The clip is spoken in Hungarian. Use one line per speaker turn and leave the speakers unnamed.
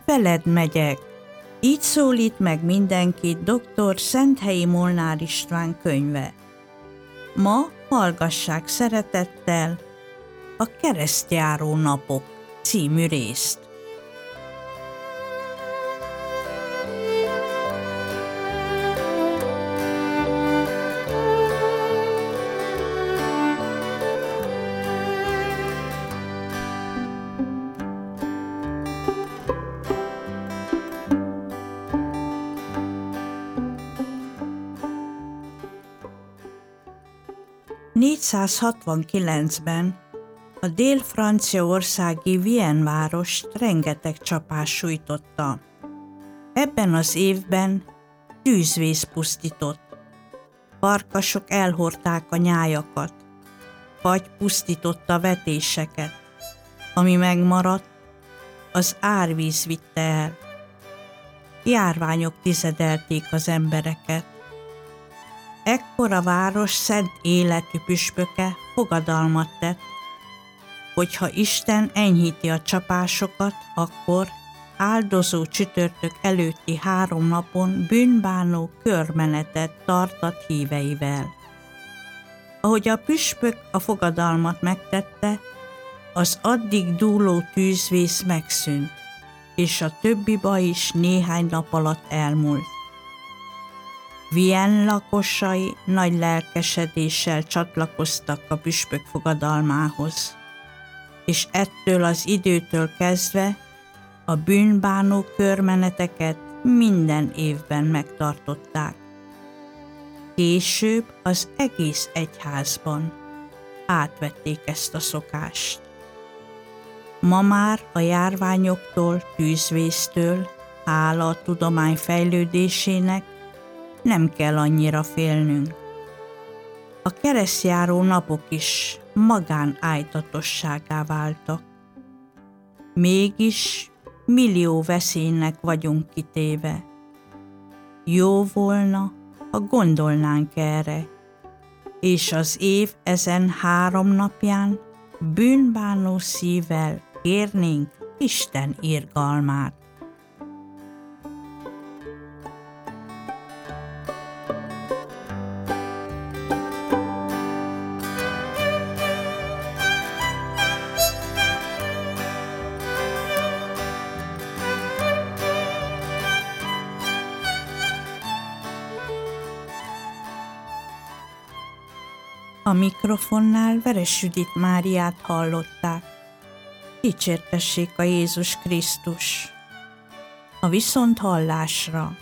veled megyek. Így szólít meg mindenkit dr. Szenthelyi Molnár István könyve. Ma hallgassák szeretettel a Keresztjáró napok című részt. ...469-ben a dél-franciaországi Vienne várost rengeteg csapás sújtotta. Ebben az évben tűzvész pusztított. Farkasok elhordták a nyájakat, fagy pusztította vetéseket. Ami megmaradt, az árvíz vitte el. Járványok tizedelték az embereket. Ekkor a város szent életű püspöke fogadalmat tett, hogyha Isten enyhíti a csapásokat, akkor áldozó csütörtök előtti 3 napon bűnbánó körmenetet tartat híveivel. Ahogy a püspök a fogadalmat megtette, az addig dúló tűzvész megszűnt, és a többi baj is néhány nap alatt elmúlt. Vienne lakosai nagy lelkesedéssel csatlakoztak a püspök fogadalmához, és ettől az időtől kezdve a bűnbánó körmeneteket minden évben megtartották. Később az egész egyházban átvették ezt a szokást. Ma már a járványoktól, tűzvésztől, hála a tudomány fejlődésének, nem kell annyira félnünk. A keresztjáró napok is magánájtatosságá váltak. Mégis millió veszélynek vagyunk kitéve. Jó volna, ha gondolnánk erre, és az év ezen 3 napján bűnbánó szívvel kérnénk Isten irgalmát. A mikrofonnál Veres Judit Máriát hallották. Dicsértessék a Jézus Krisztus! A viszonthallásra!